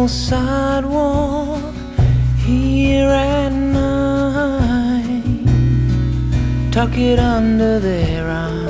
cold sidewalk here at night, tuck it under their eyes.